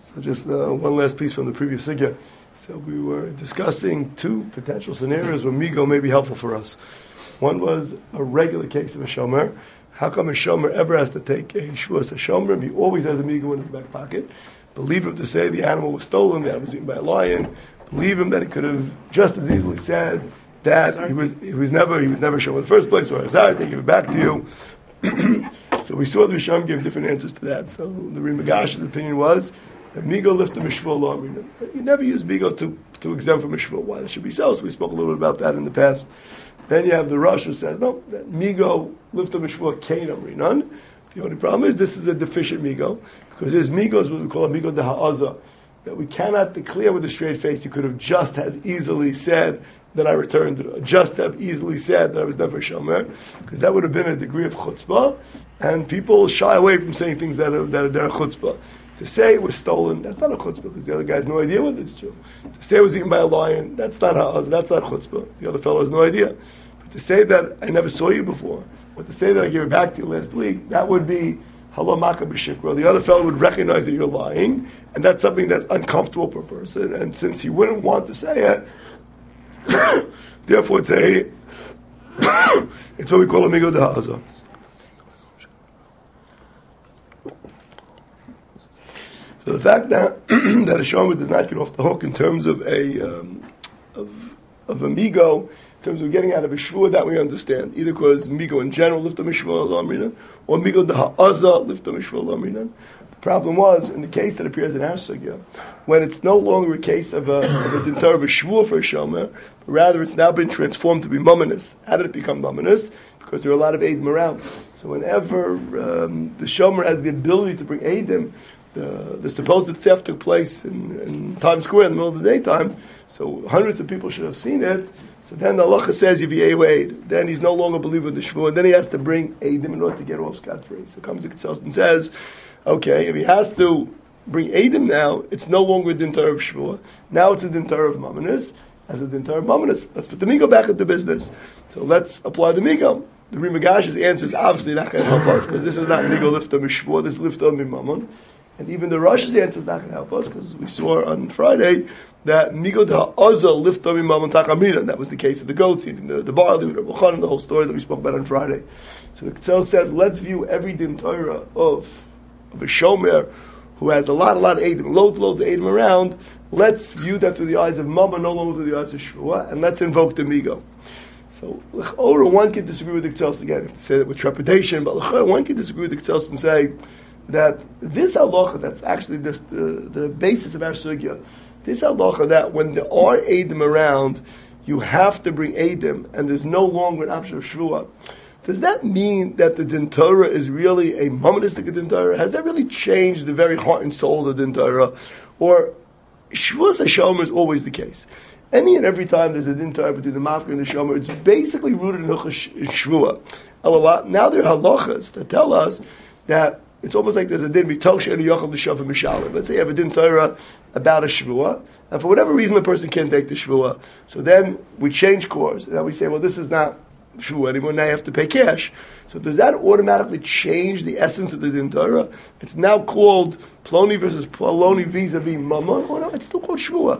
So just one last piece from the previous sugya. So we were discussing two potential scenarios where migo may be helpful for us. One was a regular case of a shomer. How come a shomer ever has to take a shvuas a shomer? He always has a migo in his back pocket. Believe him to say the animal was stolen, the animal was eaten by a lion. Believe him that he could have just as easily said that he was never shomer in the first place, or I'm sorry, I give it back to you. So we saw the Rishon give different answers to that. So the Rimagash's opinion was that migo lift the mishvah law. You never use migo to exempt from mishvah. Why that should be so? So we spoke a little bit about that in the past. Then you have the Rosh who says, no, that migo lift the mishvah kain amrinan. The only problem is this is a deficient migo, because his migo is what we call a migo de ha'aza, that we cannot declare with a straight face. You could have just as easily said that I returned, just have easily said that I was never shomer, because that would have been a degree of chutzpah, and people shy away from saying things that are chutzpah. To say it was stolen, that's not a chutzpah, because the other guy has no idea whether it's true. To say it was eaten by a lion, that's not chutzpah. The other fellow has no idea. But to say that I never saw you before, or to say that I gave it back to you last week, that would be halamaka b'shikra. The other fellow would recognize that you're lying, and that's something that's uncomfortable for a person. And since he wouldn't want to say it, therefore it's what we call a migo de ha'aza. So the fact that that a shomer does not get off the hook in terms of a migo, in terms of getting out of a shvua, that we understand. Either because migo in general lift the mishvah l'amrinan, or migo de ha'aza lift the mishvah l'amrinan. The problem was, in the case that appears in our sugya, when it's no longer a case of a dintar of a shvua for a shomer, but rather it's now been transformed to be mumminus. How did it become mumminus? Because there are a lot of eidim around. So whenever the shomer has the ability to bring eidim, the supposed theft took place in Times Square in the middle of the daytime, so hundreds of people should have seen it. So then the halacha says, if you aid, then he's no longer a believer in the shvuah, and then he has to bring eidim in order to get off scot-free. So comes the Ketzel and says, okay, if he has to bring eidim now, it's no longer a dintar of shvuah. Now it's a dintar of mamonis. As a dintar of mamonis, let's put the migo back into business. So let's apply the migo. The Rimagash's answer is obviously not going to help us, because this is not migo lifta mishvuah, this is lifta mimamon. And even the Rosh's answer is not going to help us, because we saw on Friday that migo de ha'aza lifta mimamon takamina. That was the case of the goats eating the barley, the whole story that we spoke about on Friday. So the Ketzel says, let's view every din Torah of a shomer who has a lot of eidim, loads of eidim around. Let's view that through the eyes of mama, no longer through the eyes of shvuah, and let's invoke the migo. So, l'chora, one can disagree with the Ketzel again, if to say that with trepidation, but l'chora, one can disagree with the Ketzel and say that this halacha, that's actually the basis of our sugya, this halacha that when there are eidim around, you have to bring eidim, and there's no longer an option of shvuah. Does that mean that the din Torah is really a monistic din Torah? Has that really changed the very heart and soul of the din Torah? Or shvuas hashomer is always the case? Any and every time there's a din Torah between the mafka and the shomer, it's basically rooted in shvuah. Now there are halachas that tell us that it's almost like there's a din b'tosha and a yochel l'shav mishalim. Let's say you have a din Torah about a shvuah, and for whatever reason the person can't take the shvuah. So then we change course, and then we say, well, this is not shvuah anymore. Now you have to pay cash. So does that automatically change the essence of the din Torah? It's now called ploni versus ploni vis-a-vis mammon, or no? It's still called shvuah.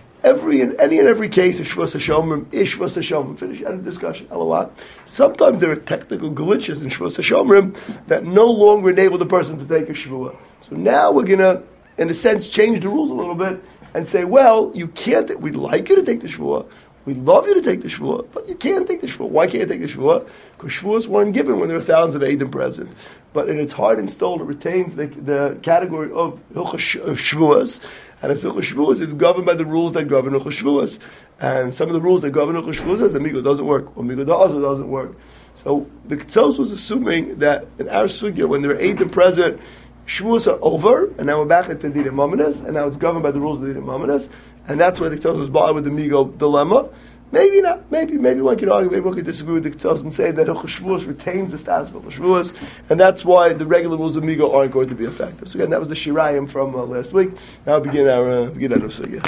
Any and every case of shvuas hashomrim is shvuas hashomrim. Finish, end of discussion. Alawat. Sometimes there are technical glitches in shvuas hashomrim that no longer enable the person to take a shvuah. So now we're going to, in a sense, change the rules a little bit and say, well, you can't. We'd like you to take the shvuah. We'd love you to take the shvuah, but you can't take the shvuah. Why can't you take the shvuah? Because shvuahs weren't given when there were thousands of eidim present. But in its heart and soul, it retains the category of hilchos shvuahs. And as hilchos shvuahs, it's governed by the rules that govern hilchos shvuahs. And some of the rules that govern hilchos shvuahs is that migo doesn't work, or migo da'aza doesn't work. So the Ketzel was assuming that in our sugya, when there are eidim present, shvuahs are over, and now we're back at the din mamonis, and now it's governed by the rules of the din mamonis, and that's why the Ketzel was bought with the migo dilemma. Maybe not. Maybe one could argue. Maybe one could disagree with the Ketzel and say that hilchos shvuahs retains the status of hilchos shvuahs, and that's why the regular rules of migo aren't going to be effective. So again, that was the shirayim from last week. Now we begin our sugya.